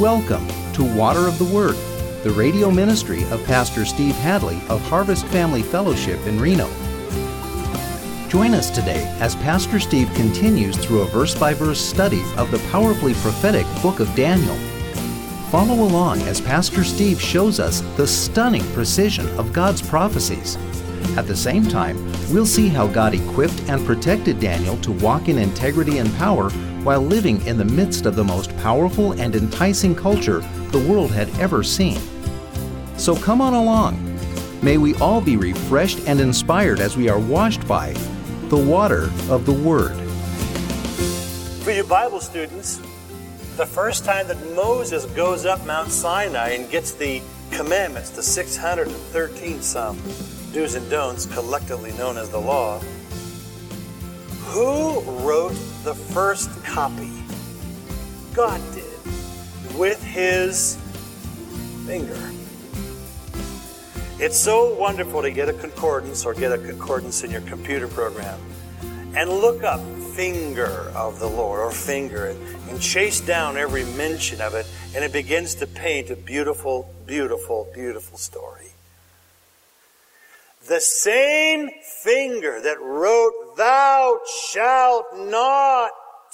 Welcome to Water of the Word, the radio ministry of Pastor Steve Hadley of Harvest Family Fellowship in Reno. Join us today as Pastor Steve continues through a verse-by-verse study of the powerfully prophetic book of Daniel. Follow along as Pastor Steve shows us the stunning precision of God's prophecies. At the same time, we'll see how God equipped and protected Daniel to walk in integrity and power while living in the midst of the most powerful and enticing culture the world had ever seen. So come on along. May we all be refreshed and inspired as we are washed by the water of the Word. For you Bible students, the first time that Moses goes up Mount Sinai and gets the commandments, the 613 some do's and don'ts, collectively known as the law, who wrote the first copy? God did, with his finger. It's so wonderful to get a concordance or get a concordance in your computer program and look up finger of the Lord or finger and chase down every mention of it, and it begins to paint a beautiful, beautiful, beautiful story. The same finger that wrote, "Thou shalt not,"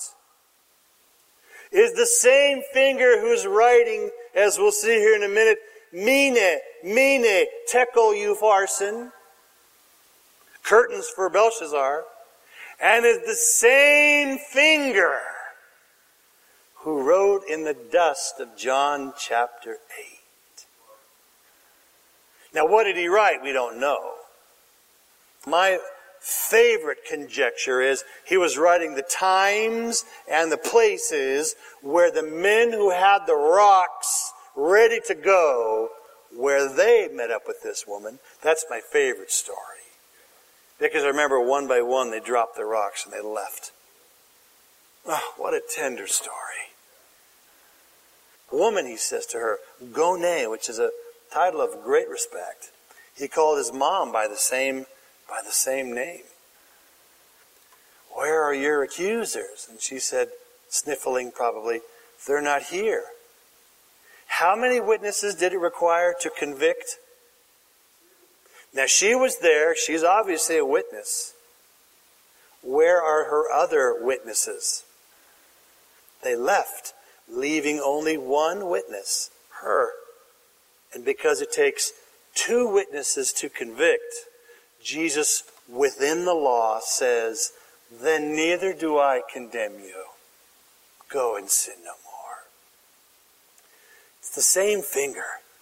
is the same finger who's writing, as we'll see here in a minute, Mene, Tekel Upharsin, curtains for Belshazzar, and is the same finger who wrote in the dust of John chapter 8. Now, what did he write? We don't know. My favorite conjecture is he was writing the times and the places where the men who had the rocks ready to go, where they met up with this woman. That's my favorite story. Because I remember one by one they dropped the rocks and they left. Oh, what a tender story. Woman, he says to her, Gone, which is a title of great respect. He called his mom by the same name. Where are your accusers? And she said, sniffling probably, they're not here. How many witnesses did it require to convict? Now she was there. She's obviously a witness. Where are her other witnesses? They left, leaving only one witness, her. And because it takes two witnesses to convict, Jesus, within the law, says, then neither do I condemn you. Go and sin no more. It's the same finger.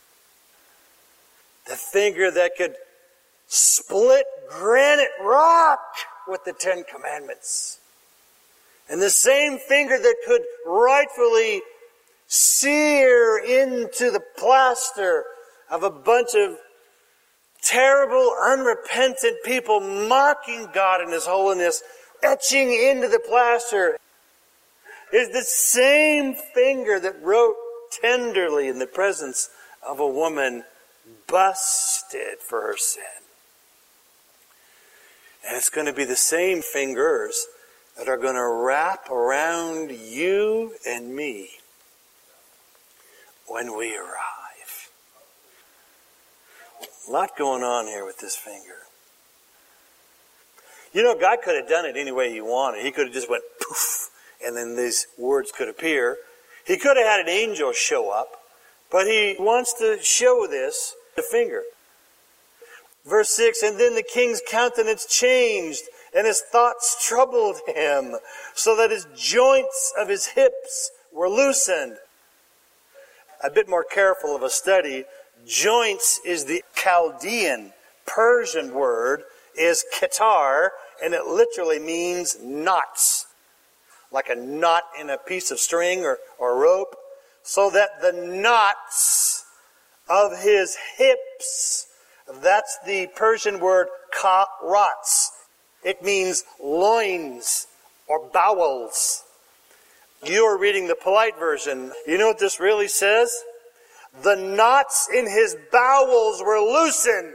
The finger that could split granite rock with the Ten Commandments. And the same finger that could rightfully sear into the plaster of a bunch of terrible, unrepentant people mocking God in His holiness, etching into the plaster, is the same finger that wrote tenderly in the presence of a woman busted for her sin. And it's going to be the same fingers that are going to wrap around you and me when we arrive. A lot going on here with this finger. You know, God could have done it any way He wanted. He could have just went poof, and then these words could appear. He could have had an angel show up, but He wants to show this, the finger. Verse 6, and then the king's countenance changed, and his thoughts troubled him, so that his joints of his hips were loosened. A bit more careful of a study, joints is the Chaldean, Persian word, is ketar, and it literally means knots. Like a knot in a piece of string or rope. So that the knots of his hips, that's the Persian word karats. It means loins or bowels. You are reading the polite version. You know what this really says? The knots in his bowels were loosened.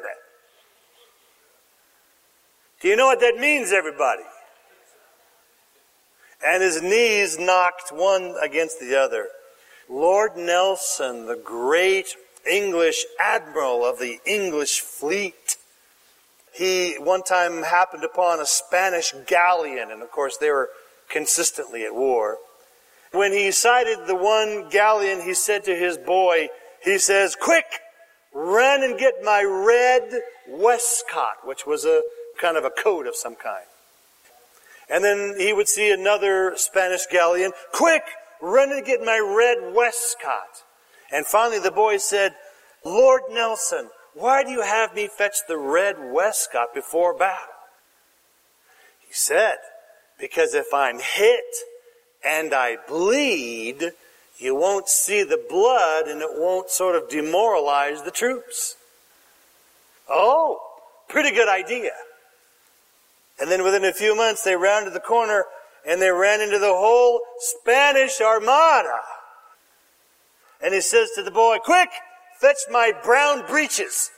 Do you know what that means, everybody? And his knees knocked one against the other. Lord Nelson, the great English admiral of the English fleet. He one time happened upon a Spanish galleon, and of course they were consistently at war. When he sighted the one galleon, he said to his boy, he says, "Quick, run and get my red waistcoat," which was a kind of a coat of some kind. And then he would see another Spanish galleon, "Quick, run and get my red waistcoat." And finally the boy said, "Lord Nelson, why do you have me fetch the red waistcoat before battle?" He said, "Because if I'm hit and I bleed, you won't see the blood and it won't sort of demoralize the troops." Oh, pretty good idea. And then within a few months they rounded the corner and they ran into the whole Spanish armada. And he says to the boy, "Quick, fetch my brown breeches."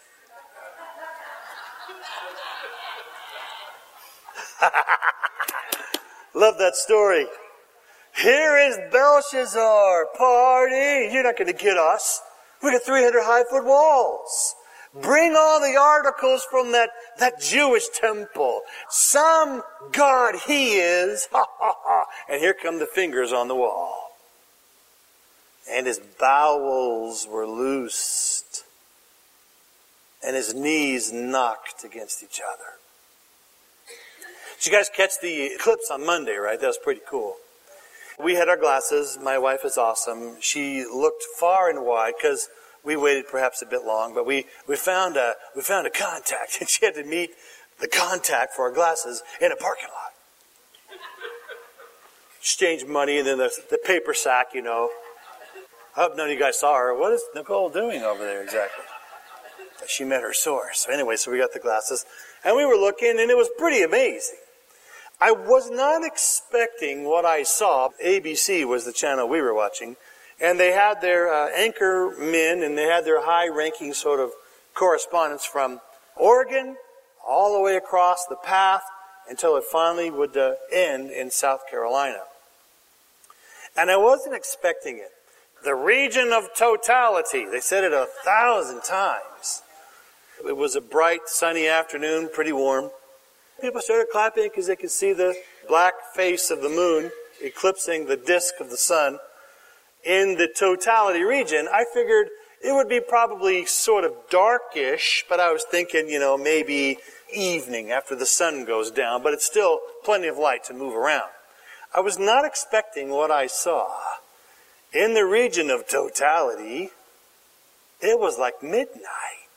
Love that story. Here is Belshazzar, party. You're not going to get us. We got 300 high-foot walls. Bring all the articles from that Jewish temple. Some god he is. Ha, ha, ha. And here come the fingers on the wall. And his bowels were loosed. And his knees knocked against each other. Did you guys catch the eclipse on Monday, right? That was pretty cool. We had our glasses. My wife is awesome. She looked far and wide because we waited perhaps a bit long, but we found a contact, and she had to meet the contact for our glasses in a parking lot. Exchange money and then the paper sack, you know. I hope none of you guys saw her. What is Nicole doing over there exactly? She met her source. So anyway, so we got the glasses, and we were looking, and it was pretty amazing. I was not expecting what I saw. ABC was the channel we were watching. And they had their anchor men, and they had their high-ranking sort of correspondents from Oregon all the way across the path until it finally would end in South Carolina. And I wasn't expecting it. The region of totality. They said it 1,000 times. It was a bright, sunny afternoon, pretty warm. People started clapping because they could see the black face of the moon eclipsing the disk of the sun. In the totality region, I figured it would be probably sort of darkish, but I was thinking, maybe evening after the sun goes down, but it's still plenty of light to move around. I was not expecting what I saw. In the region of totality, it was like midnight.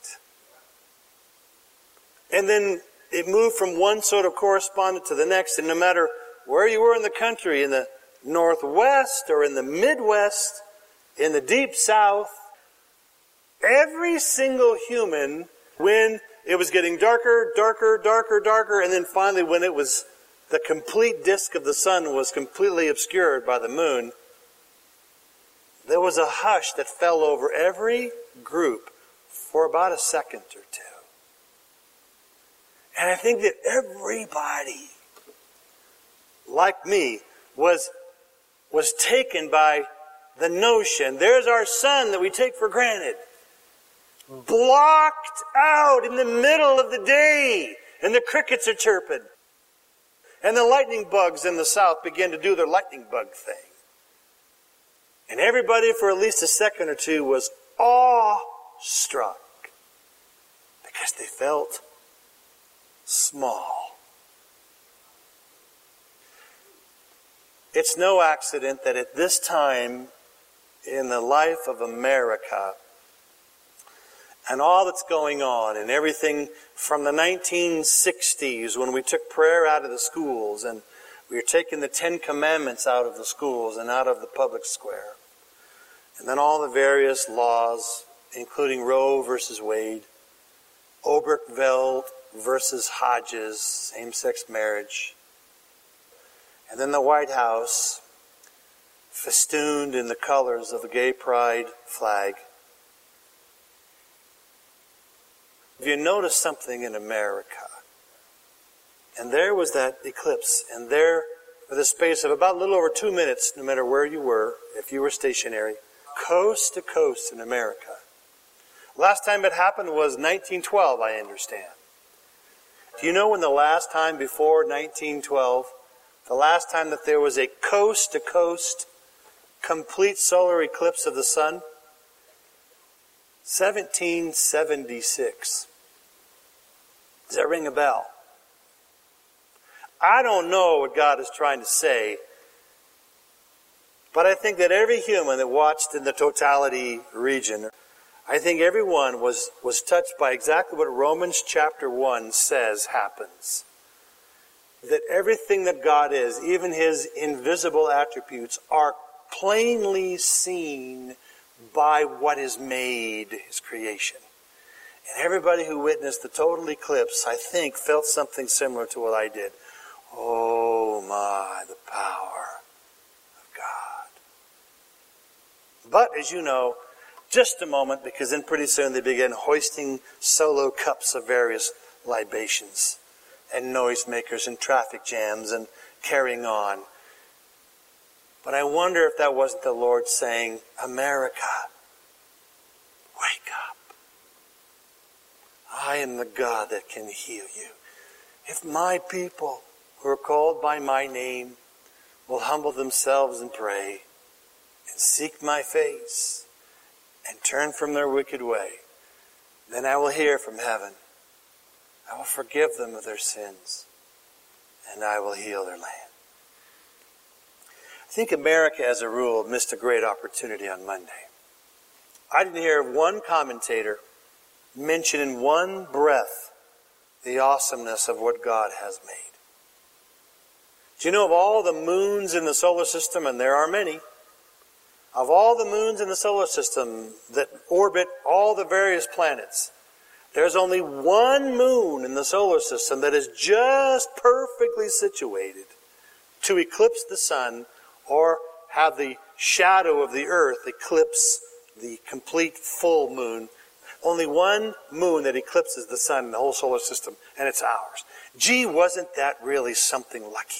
And then it moved from one sort of correspondent to the next, and no matter where you were in the country, in the Northwest or in the Midwest, in the Deep South, every single human, when it was getting darker, darker, darker, darker, and then finally when it was the complete disk of the sun was completely obscured by the moon, there was a hush that fell over every group for about a second or two. And I think that everybody, like me, was taken by the notion, there's our sun that we take for granted, blocked out in the middle of the day, and the crickets are chirping. And the lightning bugs in the south begin to do their lightning bug thing. And everybody for at least a second or two was awestruck because they felt small. It's no accident that at this time in the life of America and all that's going on and everything from the 1960s when we took prayer out of the schools and we were taking the 10 Commandments out of the schools and out of the public square, and then all the various laws, including Roe versus Wade, Obergefell versus Hodges, same-sex marriage, and then the White House, festooned in the colors of the gay pride flag. Have you noticed something in America? And there was that eclipse, and there, for the space of about a little over 2 minutes, no matter where you were, if you were stationary, coast to coast in America. Last time it happened was 1912, I understand. Do you know when the last time before 1912, the last time that there was a coast to coast complete solar eclipse of the sun? 1776. Does that ring a bell? I don't know what God is trying to say, but I think that every human that watched in the totality region, I think everyone was touched by exactly what Romans chapter 1 says happens. That everything that God is, even His invisible attributes, are plainly seen by what is made, His creation. And everybody who witnessed the total eclipse, I think, felt something similar to what I did. Oh my, the power of God. But, as you know, just a moment, because then pretty soon they began hoisting solo cups of various libations and noisemakers and traffic jams and carrying on. But I wonder if that wasn't the Lord saying, America, wake up. I am the God that can heal you. If my people who are called by my name will humble themselves and pray and seek my face and turn from their wicked way, then I will hear from heaven. I will forgive them of their sins, and I will heal their land. I think America, as a rule, missed a great opportunity on Monday. I didn't hear one commentator mention in one breath the awesomeness of what God has made. Do you know of all the moons in the solar system, and there are many, of all the moons in the solar system that orbit all the various planets, there's only one moon in the solar system that is just perfectly situated to eclipse the sun or have the shadow of the earth eclipse the complete full moon. Only one moon that eclipses the sun in the whole solar system, and it's ours. Gee, wasn't that really something lucky?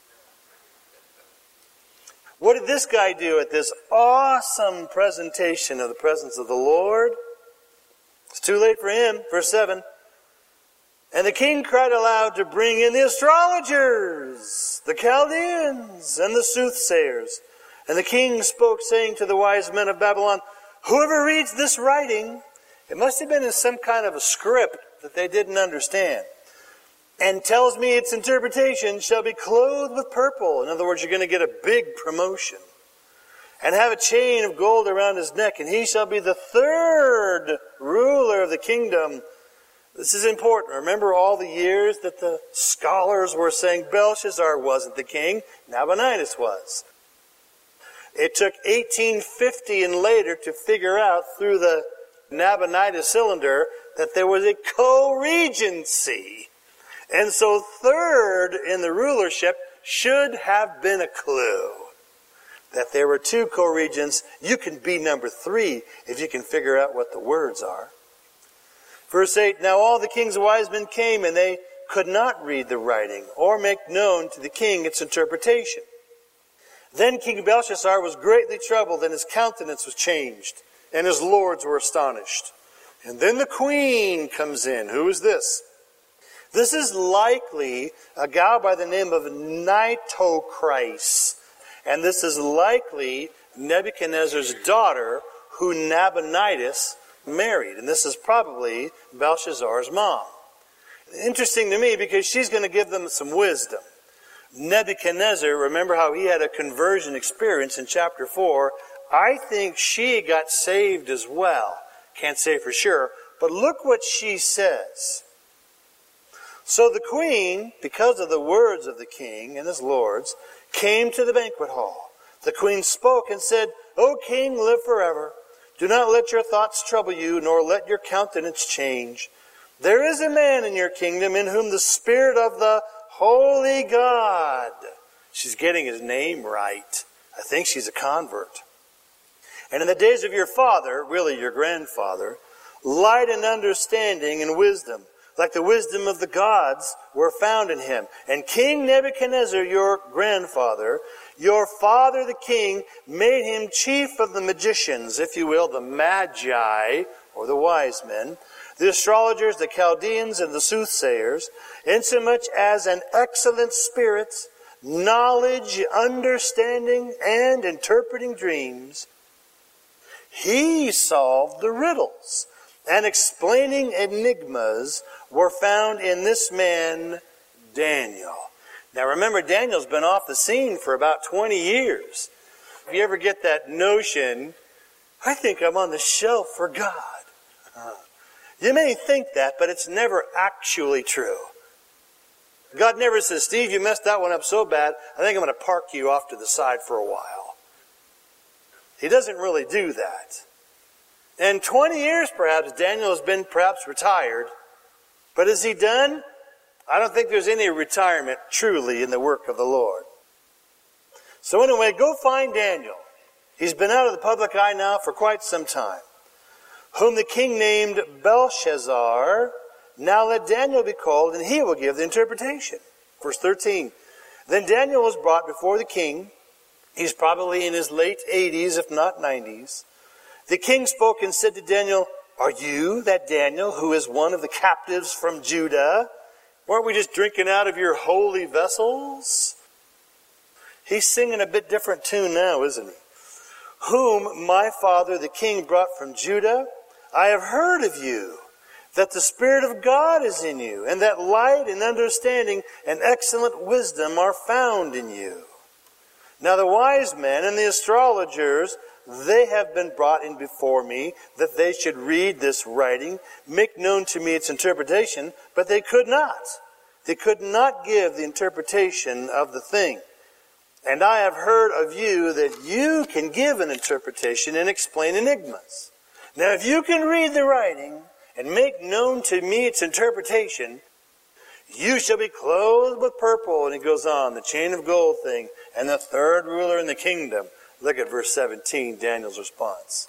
What did this guy do at this awesome presentation of the presence of the Lord? It's too late for him. Verse 7. And the king cried aloud to bring in the astrologers, the Chaldeans, and the soothsayers. And the king spoke, saying to the wise men of Babylon, whoever reads this writing, it must have been in some kind of a script that they didn't understand, and tells me its interpretation, shall be clothed with purple. In other words, you're going to get a big promotion. And have a chain of gold around his neck, and he shall be the third ruler of the kingdom. This is important. Remember all the years that the scholars were saying Belshazzar wasn't the king, Nabonidus was. It took 1850 and later to figure out through the Nabonidus cylinder that there was a co-regency. And so third in the rulership should have been a clue that there were two co-regents. You can be number 3 if you can figure out what the words are. Verse 8, now all the king's wise men came, and they could not read the writing or make known to the king its interpretation. Then King Belshazzar was greatly troubled, and his countenance was changed, and his lords were astonished. And then the queen comes in. Who is this? This is likely a gal by the name of Nitocris. And this is likely Nebuchadnezzar's daughter, who Nabonidus married. And this is probably Belshazzar's mom. Interesting to me because she's going to give them some wisdom. Nebuchadnezzar, remember how he had a conversion experience in chapter 4. I think she got saved as well. Can't say for sure. But look what she says. So the queen, because of the words of the king and his lords, came to the banquet hall. The queen spoke and said, O king, live forever. Do not let your thoughts trouble you, nor let your countenance change. There is a man in your kingdom in whom the Spirit of the Holy God. She's getting his name right. I think she's a convert. And in the days of your father, really your grandfather, light and understanding and wisdom, like the wisdom of the gods, were found in him. And King Nebuchadnezzar, your grandfather, your father the king, made him chief of the magicians, if you will, the magi, or the wise men, the astrologers, the Chaldeans, and the soothsayers, insomuch as an excellent spirit, knowledge, understanding, and interpreting dreams. He solved the riddles, and explaining enigmas were found in this man, Daniel. Now remember, Daniel's been off the scene for about 20 years. If you ever get that notion, I think I'm on the shelf for God. You may think that, but it's never actually true. God never says, Steve, you messed that one up so bad, I think I'm going to park you off to the side for a while. He doesn't really do that. And 20 years perhaps, Daniel has been perhaps retired. But is he done? I don't think there's any retirement truly in the work of the Lord. So anyway, go find Daniel. He's been out of the public eye now for quite some time. Whom the king named Belshazzar. Now let Daniel be called, and he will give the interpretation. Verse 13. Then Daniel was brought before the king. He's probably in his late 80s, if not 90s. The king spoke and said to Daniel, Are you that Daniel who is one of the captives from Judah? Weren't we just drinking out of your holy vessels? He's singing a bit different tune now, isn't he? Whom my father the king brought from Judah. I have heard of you, that the Spirit of God is in you, and that light and understanding and excellent wisdom are found in you. Now the wise men and the astrologers, they have been brought in before me, that they should read this writing, make known to me its interpretation, but they could not. They could not give the interpretation of the thing. And I have heard of you that you can give an interpretation and explain enigmas. Now if you can read the writing and make known to me its interpretation, you shall be clothed with purple. And he goes on, the chain of gold thing, and the third ruler in the kingdom. Look at verse 17, Daniel's response.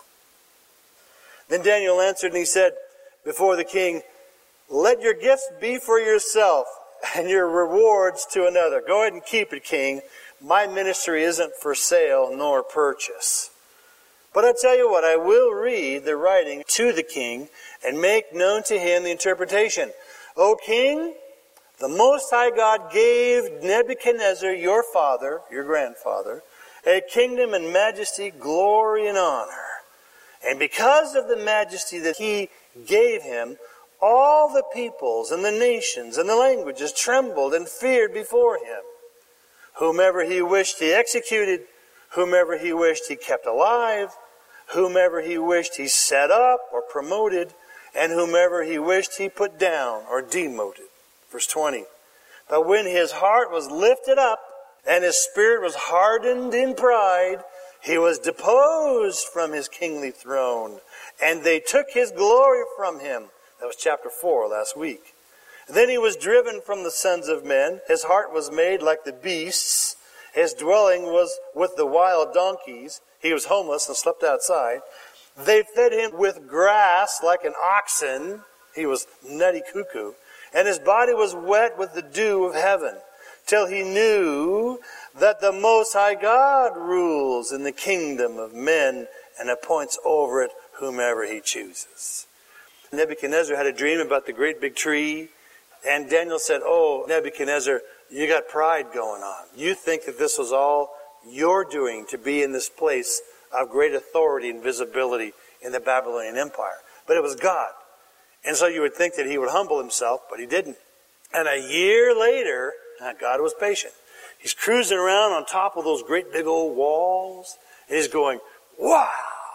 Then Daniel answered and he said before the king, Let your gifts be for yourself and your rewards to another. Go ahead and keep it, king. My ministry isn't for sale nor purchase. But I tell you what, I will read the writing to the king and make known to him the interpretation. O king, the Most High God gave Nebuchadnezzar, your father, your grandfather, a kingdom and majesty, glory and honor. And because of the majesty that he gave him, all the peoples and the nations and the languages trembled and feared before him. Whomever he wished he executed, whomever he wished he kept alive, whomever he wished he set up or promoted, and whomever he wished he put down or demoted. Verse 20. But when his heart was lifted up and his spirit was hardened in pride, he was deposed from his kingly throne, and they took his glory from him. That was chapter 4 last week. Then he was driven from the sons of men. His heart was made like the beasts. His dwelling was with the wild donkeys. He was homeless and slept outside. They fed him with grass like an oxen. He was nutty cuckoo. And his body was wet with the dew of heaven, till he knew that the Most High God rules in the kingdom of men and appoints over it whomever he chooses. Nebuchadnezzar had a dream about the great big tree. And Daniel said, Oh, Nebuchadnezzar, you got pride going on. You think that this was all you're doing to be in this place of great authority and visibility in the Babylonian Empire. But it was God. And so you would think that he would humble himself, but he didn't. And a year later, God was patient. He's cruising around on top of those great big old walls. And he's going, Wow!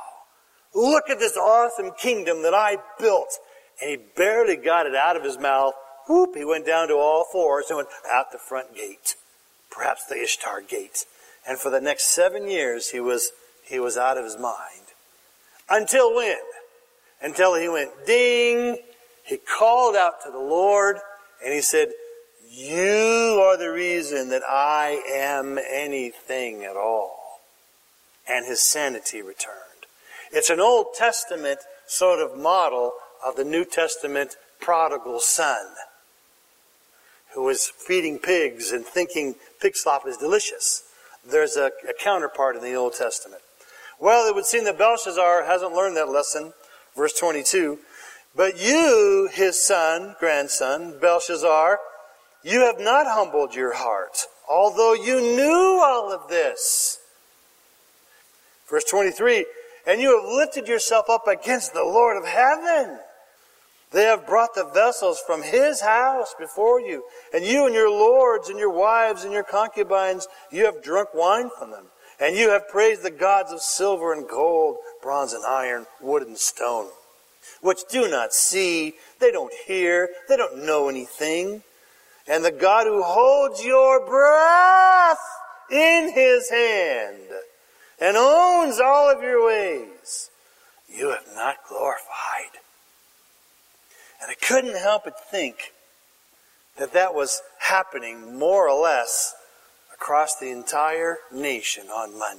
Look at this awesome kingdom that I built. And he barely got it out of his mouth. Whoop, he went down to all fours and went out the front gate. Perhaps the Ishtar gate. And for the next 7 years, he was out of his mind. Until when? Until he went ding. He called out to the Lord and he said, You are the reason that I am anything at all. And his sanity returned. It's an Old Testament sort of model of the New Testament prodigal son who was feeding pigs and thinking pig slop is delicious. There's a counterpart in the Old Testament. Well, it would seem that Belshazzar hasn't learned that lesson. Verse 22, but you, his son, grandson, Belshazzar, you have not humbled your heart, although you knew all of this. Verse 23, and you have lifted yourself up against the Lord of heaven. They have brought the vessels from his house before you, and you and your lords and your wives and your concubines, you have drunk wine from them. And you have praised the gods of silver and gold, bronze and iron, wood and stone, which do not see, they don't hear, they don't know anything. And the God who holds your breath in his hand and owns all of your ways, you have not glorified. And I couldn't help but think that was happening more or less across the entire nation on Monday.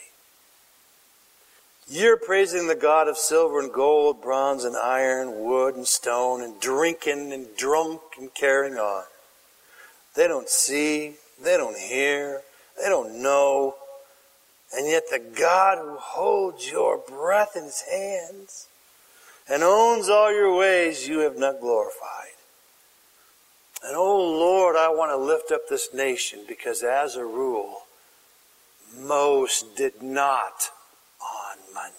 You're praising the God of silver and gold, bronze and iron, wood and stone, and drinking and drunk and carrying on. They don't see, they don't hear, they don't know. And yet the God who holds your breath in his hands and owns all your ways, you have not glorified. And oh Lord, I want to lift up this nation because as a rule, most did not on Monday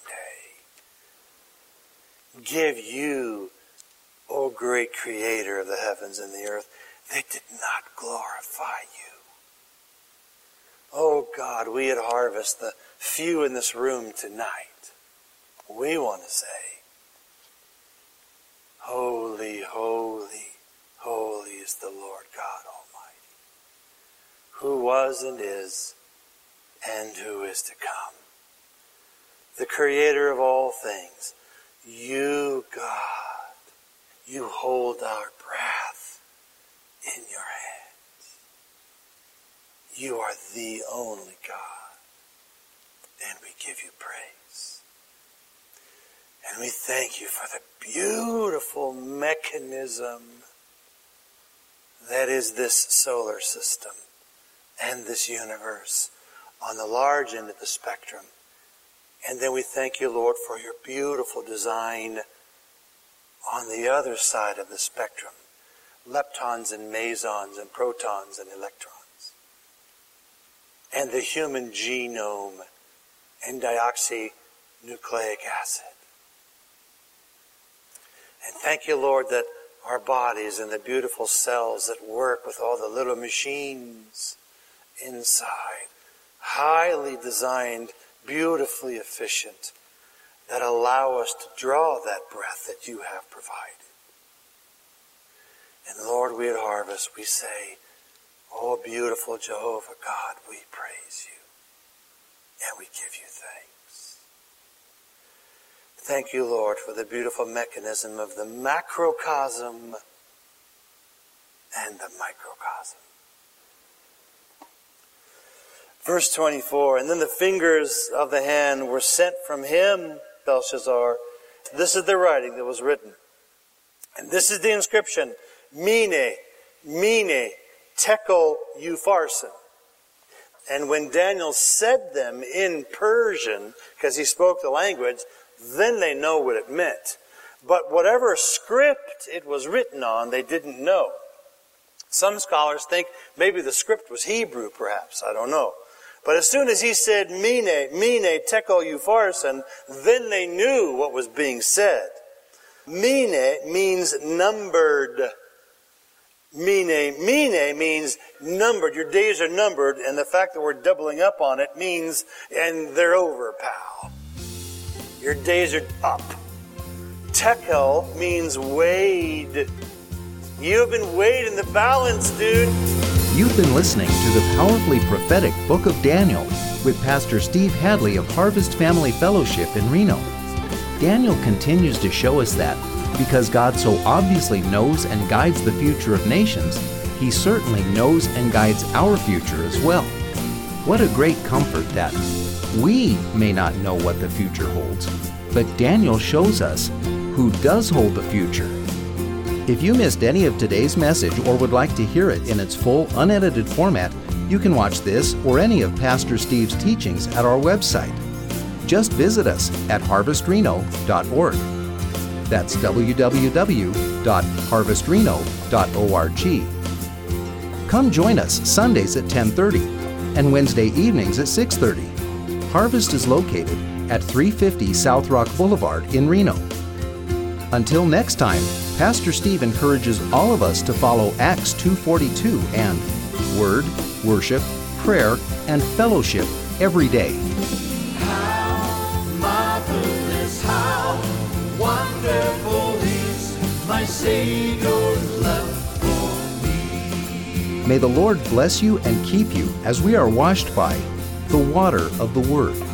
give you, O great creator of the heavens and the earth, they did not glorify you. Oh God, we at Harvest, the few in this room tonight, we want to say, holy, holy, holy is the Lord God Almighty, who was and is and who is to come. The creator of all things. You, God, you hold our breath in your hands. You are the only God, and we give you praise. And we thank you for the beautiful mechanism that is this solar system and this universe on the large end of the spectrum. And then we thank you, Lord, for your beautiful design on the other side of the spectrum. Leptons and mesons and protons and electrons. And the human genome and deoxynucleic acid. And thank you, Lord, that our bodies and the beautiful cells that work with all the little machines inside, highly designed, beautifully efficient, that allow us to draw that breath that you have provided. And Lord, we at Harvest, we say, oh, beautiful Jehovah God, we praise you and we give you thanks. Thank you, Lord, for the beautiful mechanism of the macrocosm and the microcosm. Verse 24, and then the fingers of the hand were sent from him, Belshazzar. This is the writing that was written. And this is the inscription, Mene, Mene, Tekel Upharsin. And when Daniel said them in Persian, because he spoke the language, then they know what it meant. But whatever script it was written on, they didn't know. Some scholars think maybe the script was Hebrew, perhaps. I don't know. But as soon as he said, Mene, Mene, Tekel Upharsin, then they knew what was being said. Mene means numbered. Mene means numbered. Your days are numbered, and the fact that we're doubling up on it means, and they're over, pal. Your days are up. Tekel means weighed. You have been weighed in the balance, dude. You've been listening to the powerfully prophetic Book of Daniel with Pastor Steve Hadley of Harvest Family Fellowship in Reno. Daniel continues to show us that because God so obviously knows and guides the future of nations, He certainly knows and guides our future as well. What a great comfort that we may not know what the future holds, but Daniel shows us who does hold the future. If you missed any of today's message or would like to hear it in its full, unedited format, you can watch this or any of Pastor Steve's teachings at our website. Just visit us at harvestreno.org. That's www.harvestreno.org. Come join us Sundays at 10:30 and Wednesday evenings at 6:30. Harvest is located at 350 South Rock Boulevard in Reno. Until next time, Pastor Steve encourages all of us to follow Acts 2:42 and Word, Worship, Prayer, and Fellowship every day. How marvelous, how wonderful is my Savior's love for me. May the Lord bless you and keep you as we are washed by the water of the Word.